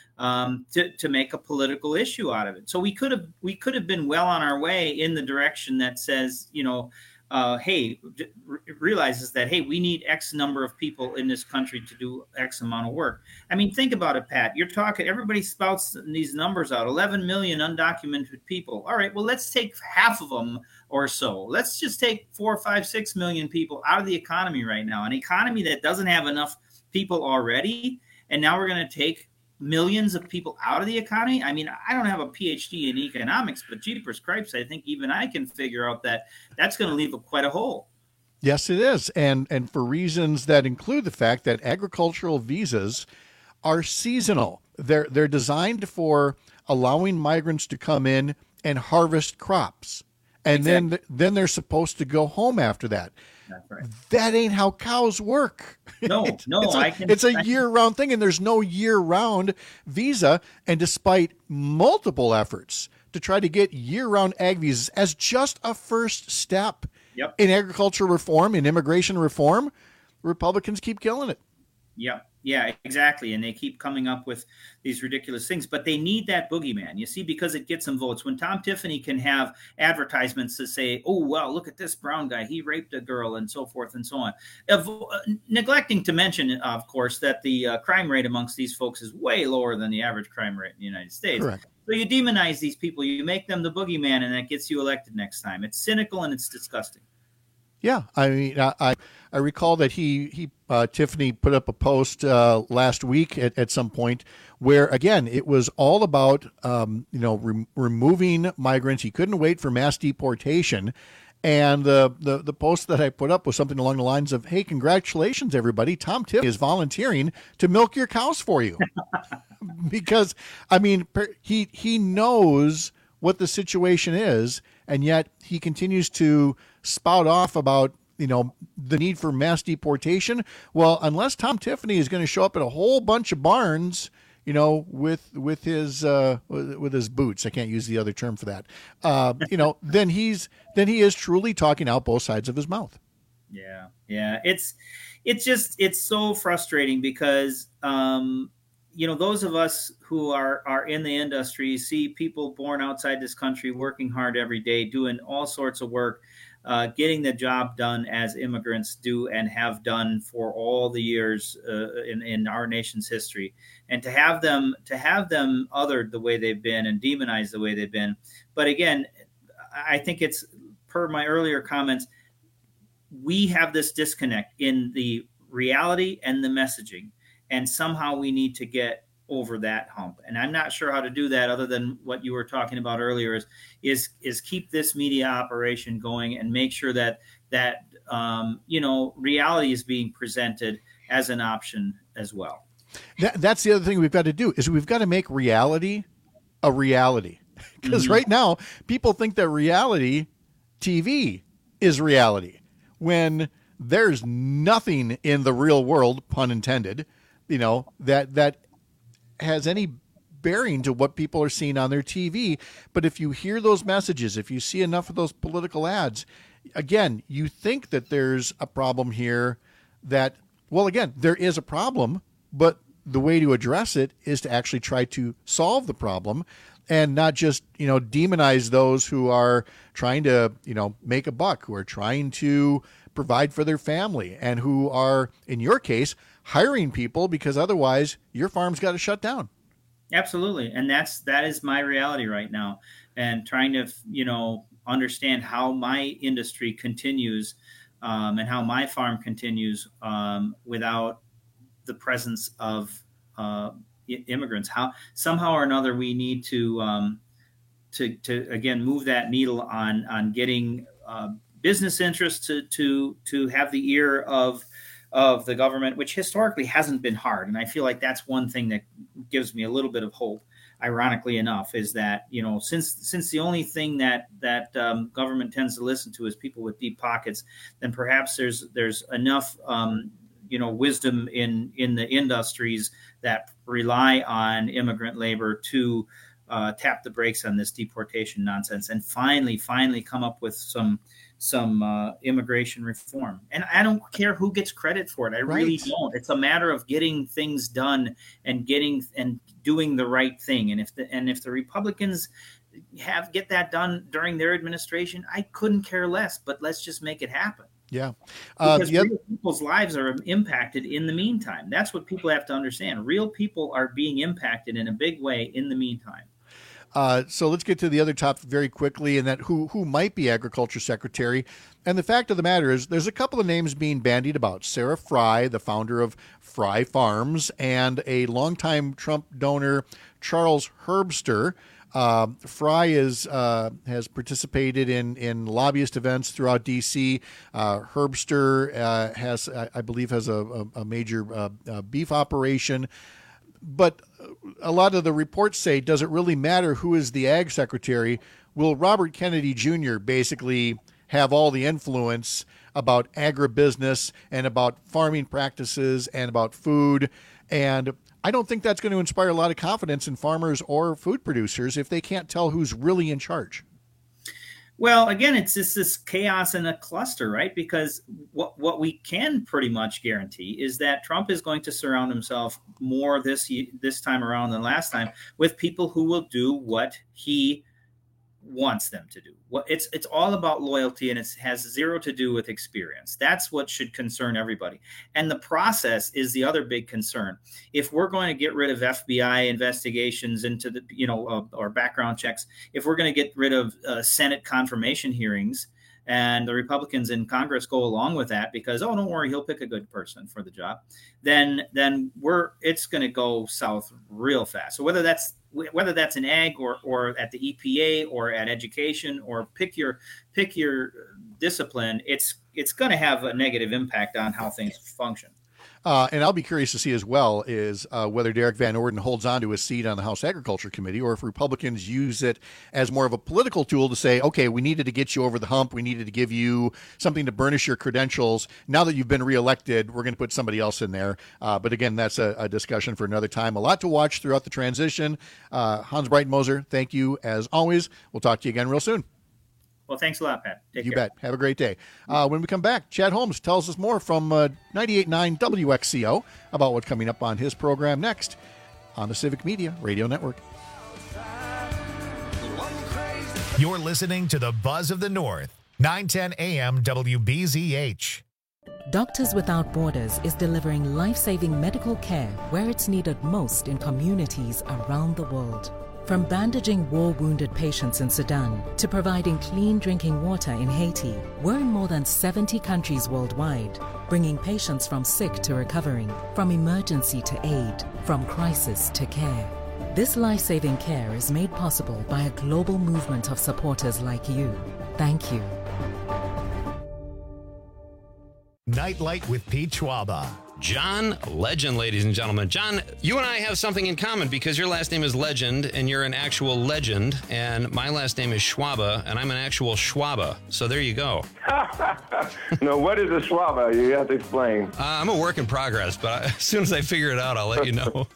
To make a political issue out of it. So we could have been well on our way in the direction that says, realizes that, hey, we need X number of people in this country to do X amount of work. I mean, think about it, Pat. You're talking, everybody spouts these numbers out, 11 million undocumented people. All right, well, let's take half of them or so. Let's just take 4, 5, 6 million people out of the economy right now, an economy that doesn't have enough people already. And now we're going to take millions of people out of the economy. I mean, I don't have a PhD in economics, but jeepers cripes, I think even I can figure out that that's going to leave quite a hole. Yes, it is. And for reasons that include the fact that agricultural visas are seasonal. They're designed for allowing migrants to come in and harvest crops. And exactly. then they're supposed to go home after that. That's right. That ain't how cows work. It's a year-round thing, and there's no year-round visa. And despite multiple efforts to try to get year-round ag visas as just a first step in agriculture reform, in immigration reform, Republicans keep killing it. Yep. Yeah, exactly. And they keep coming up with these ridiculous things, but they need that boogeyman, you see, because it gets them votes. When Tom Tiffany can have advertisements to say, oh, well, look at this brown guy, he raped a girl and so forth and so on. Neglecting to mention, of course, that the crime rate amongst these folks is way lower than the average crime rate in the United States. Correct. So you demonize these people, you make them the boogeyman, and that gets you elected next time. It's cynical and it's disgusting. Yeah, I mean, I recall that Tiffany put up a post last week at some point where, again, it was all about removing migrants. He couldn't wait for mass deportation, and the post that I put up was something along the lines of, "Hey, congratulations, everybody! Tom Tiffany is volunteering to milk your cows for you," because I mean, he knows what the situation is, and yet he continues to spout off about, the need for mass deportation. Well, unless Tom Tiffany is going to show up at a whole bunch of barns, with his boots, I can't use the other term for that. Then he is truly talking out both sides of his mouth. Yeah. It's so frustrating because those of us who are in the industry see people born outside this country working hard every day, doing all sorts of work, getting the job done as immigrants do and have done for all the years in our nation's history, and to have them othered the way they've been and demonized the way they've been. But again, I think it's per my earlier comments, we have this disconnect in the reality and the messaging, and somehow we need to get over that hump. And I'm not sure how to do that other than what you were talking about earlier is keep this media operation going and make sure that reality is being presented as an option as well. That's the other thing we've got to do is we've got to make reality a reality, because right now people think that reality TV is reality when there's nothing in the real world, pun intended, that has any bearing to what people are seeing on their TV. But if you hear those messages, if you see enough of those political ads, again, you think that there's a problem here that, well, again, there is a problem, but the way to address it is to actually try to solve the problem and not just, demonize those who are trying to, make a buck, who are trying to provide for their family, and who are, in your case, hiring people because otherwise your farm's got to shut down. Absolutely. And that is my reality right now, and trying to, understand how my industry continues and how my farm continues without the presence of immigrants. How somehow or another we need to again move that needle on getting business interests to have the ear of the government, which historically hasn't been hard. And I feel like that's one thing that gives me a little bit of hope, ironically enough, is that, since the only thing that government tends to listen to is people with deep pockets, then perhaps there's enough, wisdom in the industries that rely on immigrant labor to tap the brakes on this deportation nonsense and finally come up with some immigration reform. And I don't care who gets credit for it. I really don't. It's a matter of getting things done and doing the right thing. And if the Republicans get that done during their administration, I couldn't care less. But let's just make it happen. Yeah. Because real people's lives are impacted in the meantime. That's what people have to understand. Real people are being impacted in a big way in the meantime. So let's get to the other topic very quickly, and that who might be Agriculture Secretary. And the fact of the matter is there's a couple of names being bandied about. Sarah Fry, the founder of Fry Farms, and a longtime Trump donor, Charles Herbster. Fry has participated in lobbyist events throughout D.C. Herbster has a major beef operation. But a lot of the reports say, does it really matter who is the ag secretary? Will Robert Kennedy Jr. basically have all the influence about agribusiness and about farming practices and about food? And I don't think that's going to inspire a lot of confidence in farmers or food producers if they can't tell who's really in charge. Well, again, it's just this chaos in a cluster, right? Because what we can pretty much guarantee is that Trump is going to surround himself more this time around than last time with people who will do what he wants them to do. It's all about loyalty, and it has zero to do with experience. That's what should concern everybody. And the process is the other big concern. If we're going to get rid of FBI investigations into the, or background checks, if we're going to get rid of Senate confirmation hearings, and the Republicans in Congress go along with that because, oh, don't worry, he'll pick a good person for the job, then it's going to go south real fast. So whether that's in ag or at the EPA or at education or pick your discipline, it's going to have a negative impact on how things function. And I'll be curious to see as well is whether Derek Van Orden holds on to his seat on the House Agriculture Committee, or if Republicans use it as more of a political tool to say, okay, we needed to get you over the hump. We needed to give you something to burnish your credentials. Now that you've been reelected, we're going to put somebody else in there. But again, that's a discussion for another time. A lot to watch throughout the transition. Hans Breitenmoser, thank you as always. We'll talk to you again real soon. Well, thanks a lot, Pat. Take care. You bet. Have a great day. When we come back, Chad Holmes tells us more from 98.9 WXCO about what's coming up on his program next on the Civic Media Radio Network. You're listening to the Buzz of the North, 910 AM WBZH. Doctors Without Borders is delivering life-saving medical care where it's needed most in communities around the world. From bandaging war-wounded patients in Sudan to providing clean drinking water in Haiti, we're in more than 70 countries worldwide, bringing patients from sick to recovering, from emergency to aid, from crisis to care. This life-saving care is made possible by a global movement of supporters like you. Thank you. Nightlight with Pete Schwaba. John Legend, ladies and gentlemen. John, you and I have something in common because your last name is Legend and you're an actual legend, and my last name is Schwaba and I'm an actual Schwaba. So there you go. No, what is a Schwaba? You have to explain. I'm a work in progress, but as soon as I figure it out, I'll let you know.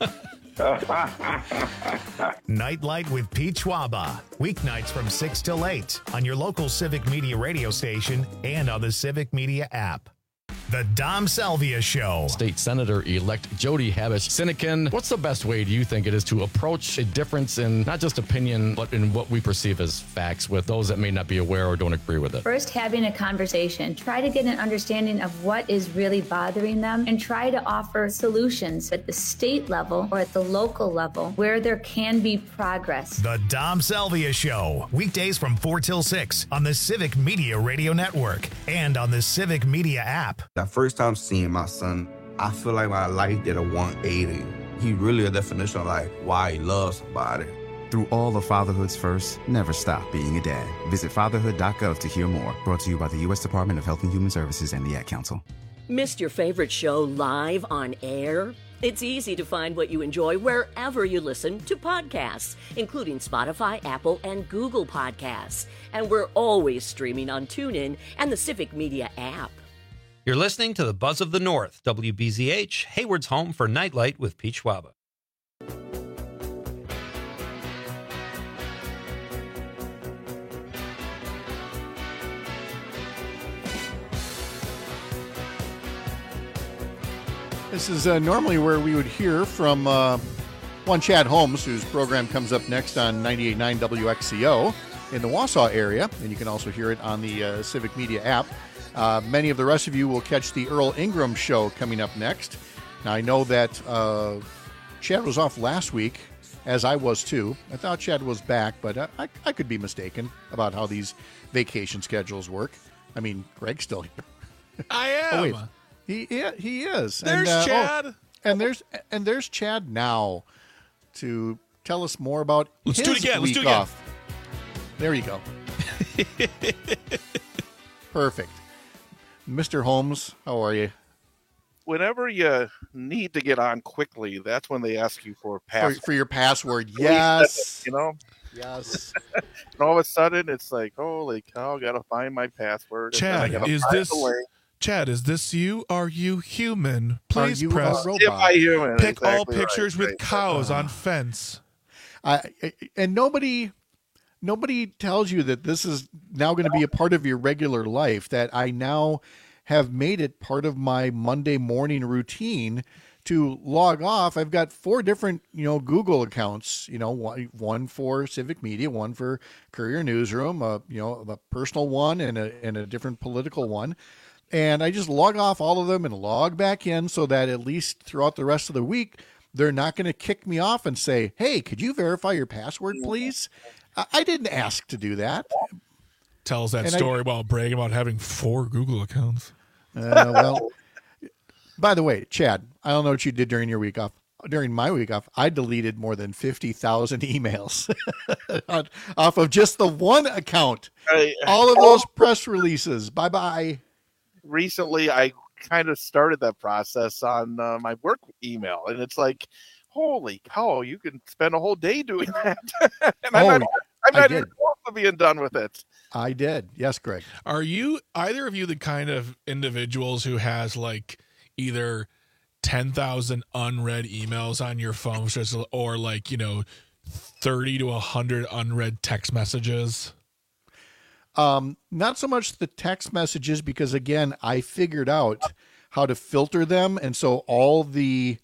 Nightlight with Pete Schwaba. Weeknights from 6 till 8 on your local Civic Media radio station and on the Civic Media app. The Dom Salvia Show. State Senator-elect Jody Habush-Sinykin, what's the best way, do you think, it is to approach a difference in not just opinion, but in what we perceive as facts with those that may not be aware or don't agree with it? First, having a conversation. Try to get an understanding of what is really bothering them and try to offer solutions at the state level or at the local level where there can be progress. The Dom Salvia Show. Weekdays from 4 till 6 on the Civic Media Radio Network and on the Civic Media app. The first time seeing my son, I feel like my life did a 180. He really a definition of like why he loves somebody. Through all of fatherhood's first, never stop being a dad. Visit fatherhood.gov to hear more. Brought to you by the U.S. Department of Health and Human Services and the Ad Council. Missed your favorite show live on air? It's easy to find what you enjoy wherever you listen to podcasts, including Spotify, Apple, and Google Podcasts. And we're always streaming on TuneIn and the Civic Media app. You're listening to the Buzz of the North, WBZH, Hayward's home for Nightlight with Pete Schwaba. This is normally where we would hear from one Chad Holmes, whose program comes up next on 98.9 WXCO in the Wausau area, and you can also hear it on the Civic Media app. Many of the rest of you will catch the Earl Ingram show coming up next. Now, I know that Chad was off last week, as I was too. I thought Chad was back, but I could be mistaken about how these vacation schedules work. I mean, Greg's still here. I am. Oh, wait. He is. There's Chad. And there's Chad now to tell us more about Let's his do it again. week Let's do it again. off. There you go. Perfect. Mr. Holmes, how are you? Whenever you need to get on quickly, that's when they ask you for a password. For your password, yes. You know? Yes. And all of a sudden, it's like, holy cow, I got to find my password. Chad, is this you? Are you human? Please Are you press a robot? Am I human? Pick Exactly all pictures right. with cows on fence. And nobody tells you that this is now going to be a part of your regular life, that I now have made it part of my Monday morning routine to log off. I've got 4 different, Google accounts, one for Civic Media, one for Courier Newsroom, a personal one and a different political one. And I just log off all of them and log back in so that at least throughout the rest of the week, they're not going to kick me off and say, hey, could you verify your password, please? I didn't ask to do that. Tells that story while bragging about having 4 Google accounts. Well, by the way, Chad, I don't know what you did during your week off. During my week off, I deleted more than 50,000 emails off of just the one account. All of those press releases. Bye-bye. Recently, I kind of started that process on my work email, and it's like, holy cow, you can spend a whole day doing that. And I'm not even close to being done with it. I did. Yes, Greg. Are you either of you the kind of individuals who has like either 10,000 unread emails on your phone, or 30 to 100 unread text messages? Not so much the text messages, because again, I figured out how to filter them. And so all the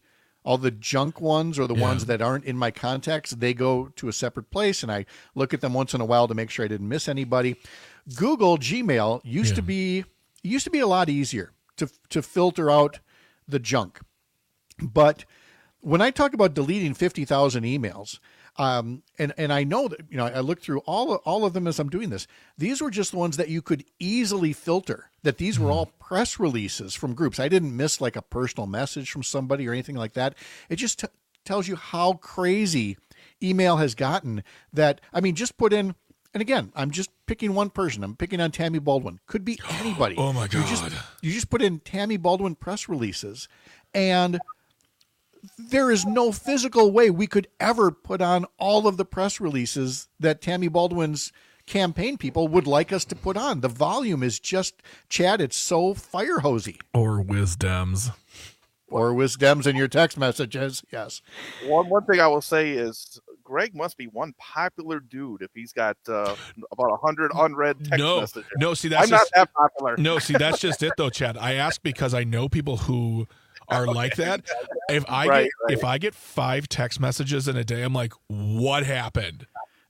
All the junk ones or the ones that aren't in my contacts, they go to a separate place, and I look at them once in a while to make sure I didn't miss anybody. Google Gmail used to be a lot easier to filter out the junk. But when I talk about deleting 50,000 emails, and I know that, I looked through all of them as I'm doing this. These were just the ones that you could easily filter, that these were all press releases from groups. I didn't miss like a personal message from somebody or anything like that. It just tells you how crazy email has gotten that, just put in, and again, I'm just picking one person. I'm picking on Tammy Baldwin. Could be anybody. Oh my God. You just put in Tammy Baldwin press releases, and there is no physical way we could ever put on all of the press releases that Tammy Baldwin's campaign people would like us to put on. The volume is just, Chad, it's so fire hosey. Or wisdoms. Or wisdoms in your text messages, yes. One thing I will say is Greg must be one popular dude if he's got about 100 unread text messages. No, see, that's I'm not that popular. No, see, that's just it, though, Chad. I ask because I know people who are like that. If I get 5 text messages in a day, I'm like, what happened?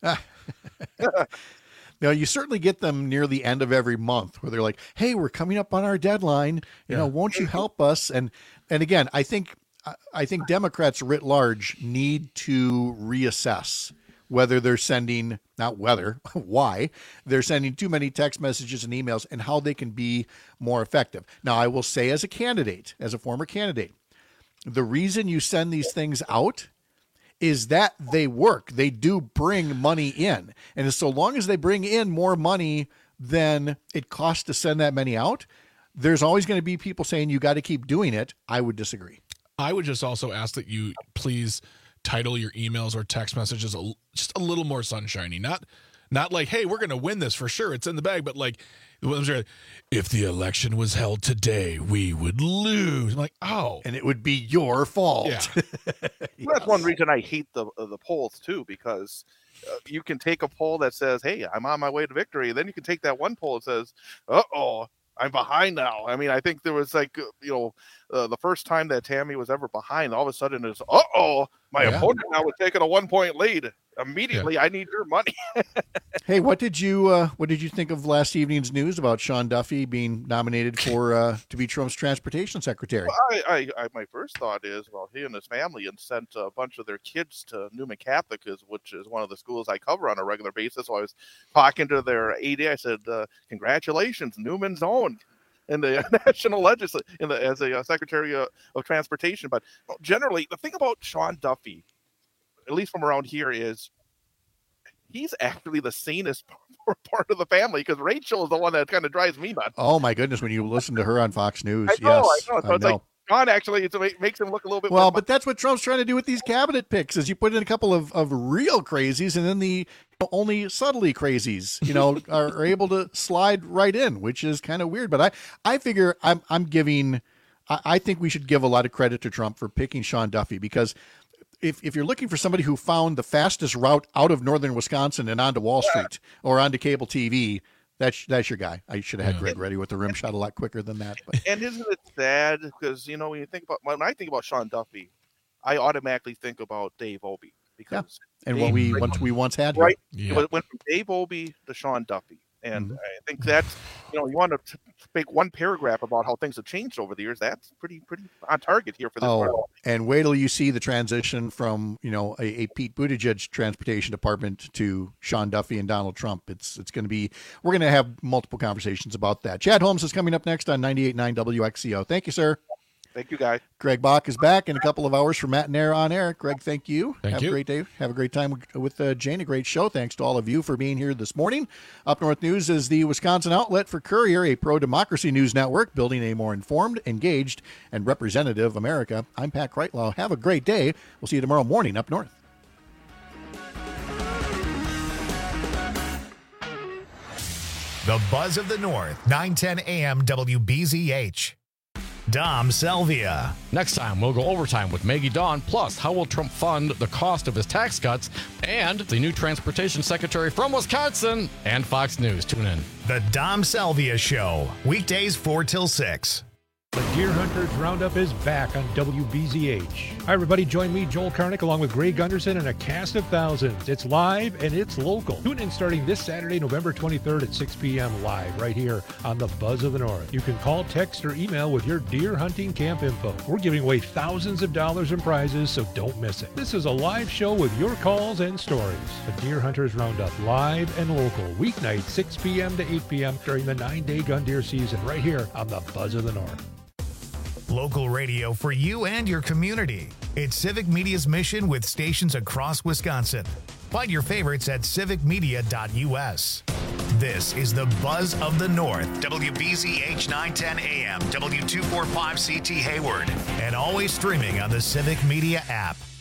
Now, you certainly get them near the end of every month where they're like, hey, we're coming up on our deadline. Won't you help us? And again, I think Democrats writ large need to reassess whether they're sending, why they're sending too many text messages and emails and how they can be more effective. Now, I will say as a former candidate, the reason you send these things out is that they work. They do bring money in. And so long as they bring in more money than it costs to send that many out, there's always going to be people saying you got to keep doing it. I would disagree. I would just also ask that you please title your emails or text messages just a little more sunshiny. Not like, hey, we're going to win this for sure, it's in the bag, but like, if the election was held today, we would lose. I'm like, oh. And it would be your fault. Yeah. Yes. That's one reason I hate the polls, too, because you can take a poll that says, hey, I'm on my way to victory. Then you can take that one poll that says, uh-oh, I'm behind now. I think there was the first time that Tammy was ever behind, all of a sudden it's, my opponent now was taking a 1-point lead. Immediately, I need your money. Hey, what did you think of last evening's news about Sean Duffy being nominated for to be Trump's transportation secretary? Well, my first thought is, well, he and his family had sent a bunch of their kids to Newman Catholic, which is one of the schools I cover on a regular basis. So I was talking to their AD. I said, congratulations, Newman's own in the national legislature, as a secretary of transportation. But generally, the thing about Sean Duffy, at least from around here, is he's actually the sanest part of the family, because Rachel is the one that kind of drives me nuts. Oh my goodness, when you listen to her on Fox News. I know. So it's like John actually it makes him look a little bit more. But that's what Trump's trying to do with these cabinet picks, is you put in a couple of real crazies, and then the only subtly crazies, are able to slide right in, which is kind of weird. But I figure I think we should give a lot of credit to Trump for picking Sean Duffy, because if you're looking for somebody who found the fastest route out of northern Wisconsin and onto Wall Street or onto cable TV, that's your guy. I should have had Greg ready with the rim shot a lot quicker than that. But. And isn't it sad? Because when I think about Sean Duffy, I automatically think about Dave Obey, because and what we once had, right? Yeah. It went from Dave Obey to Sean Duffy. And I think that's, you want to make one paragraph about how things have changed over the years. That's pretty on target here for this part. And wait till you see the transition from, a Pete Buttigieg transportation department to Sean Duffy and Donald Trump. It's going to be, we're going to have multiple conversations about that. Chad Holmes is coming up next on 98.9 WXCO. Thank you, sir. Thank you, guys. Greg Bach is back in a couple of hours for Matt and Air on Air. Greg, thank you. Have a great day. Have a great time with Jane. A great show. Thanks to all of you for being here this morning. Up North News is the Wisconsin outlet for Courier, a pro-democracy news network building a more informed, engaged, and representative America. I'm Pat Kreitlow. Have a great day. We'll see you tomorrow morning up north. The Buzz of the North, 9:10 a.m. WBZH. Dom Selvia. Next time, we'll go overtime with Maggie Dawn. Plus, how will Trump fund the cost of his tax cuts? And the new transportation secretary from Wisconsin. And Fox News. Tune in. The Dom Selvia Show. Weekdays 4 till 6. The Deer Hunters Roundup is back on WBZH. Hi, everybody. Join me, Joel Karnick, along with Greg Gunderson and a cast of thousands. It's live and it's local. Tune in starting this Saturday, November 23rd at 6 p.m. live right here on the Buzz of the North. You can call, text, or email with your deer hunting camp info. We're giving away thousands of dollars in prizes, so don't miss it. This is a live show with your calls and stories. The Deer Hunters Roundup, live and local, weeknight 6 p.m. to 8 p.m. during the 9-day gun deer season right here on the Buzz of the North. Local radio for you and your community. It's Civic Media's mission with stations across Wisconsin. Find your favorites at civicmedia.us. This is the Buzz of the North, WBZH 910 AM, W245CT Hayward, and always streaming on the Civic Media app.